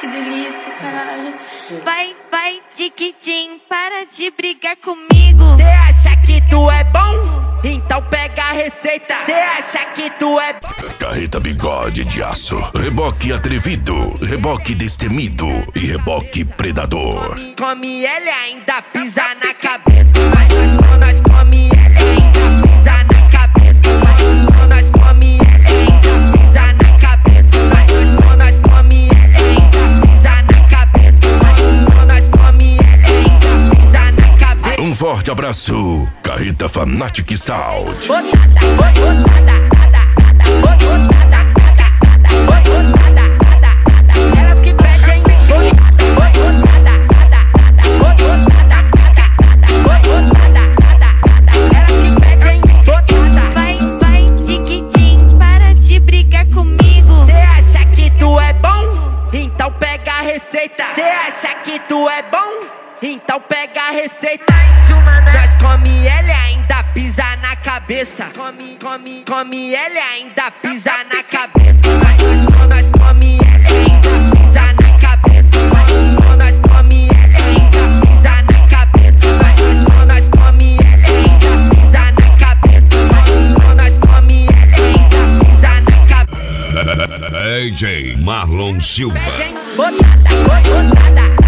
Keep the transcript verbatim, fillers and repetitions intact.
que delícia, caralho. Vai, vai, tiquitim, para de brigar comigo. Cê acha que tu é bom? Então pega a receita. Cê acha que tu é bom? Carreta Bigode de Aço, reboque atrevido, reboque destemido e reboque predador. Come ele ainda pisa na cabeça. Mas nós, nós come ele ainda pisa na cabeça. Mas nós come ele ainda pisa na cabeça. Mas nós come ele ainda pisa na cabeça. Mas nós come ele ainda pisa na cabeça. Um forte abraço, Carreta Fanatic Sound. Elas que pedem Vai, vai, tiquitim, para de brigar comigo. Cê acha que tu é bom? Então pega a receita. Cê acha que tu é bom? Então pega a receita. Nós come ele ainda pisa na cabeça. Come, come, come ele ainda pisa na cabeça. Mas nós come ele ainda pisa na cabeça. Nós come ele ainda pisa na cabeça. Nós come ele ainda pisa na cabeça. Nós come ele ainda pisa na cabeça. D J Marlon Silva. Botada, botada.